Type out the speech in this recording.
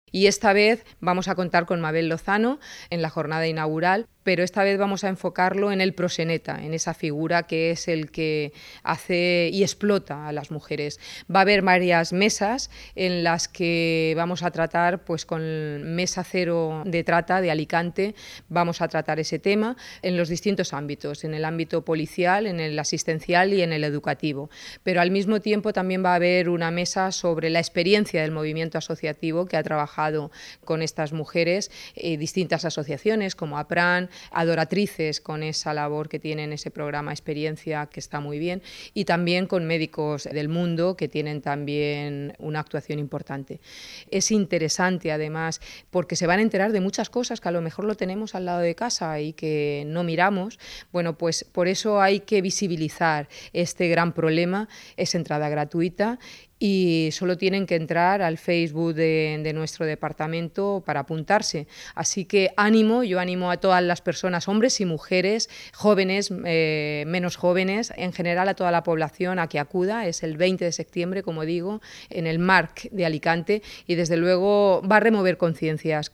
Y esta vez vamos a contar con Mabel Lozano en la jornada inaugural, pero esta vez vamos a enfocarlo en el proxeneta, en esa figura que es el que hace y explota a las mujeres. Va a haber varias mesas en las que vamos a tratar, pues con Mesa Cero de Trata de Alicante, vamos a tratar ese tema en los distintos ámbitos, en el ámbito policial, en el asistencial y en el educativo. Pero al mismo tiempo también va a haber una mesa sobre la experiencia del movimiento asociativo que ha trabajado con estas mujeres, distintas asociaciones como APRAN, Adoratrices, con esa labor que tienen ese programa Experiencia, que está muy bien, y también con Médicos del Mundo, que tienen también una actuación importante. Es interesante, además, porque se van a enterar de muchas cosas que a lo mejor lo tenemos al lado de casa y que no miramos. Bueno, pues por eso hay que visibilizar este gran problema. Es entrada gratuita y solo tienen que entrar al Facebook de nuestro departamento para apuntarse. Así que ánimo, yo animo a todas las personas, hombres y mujeres, jóvenes, menos jóvenes, en general a toda la población a que acuda. Es el 20 de septiembre, como digo, en el MARC de Alicante, y desde luego va a remover conciencias.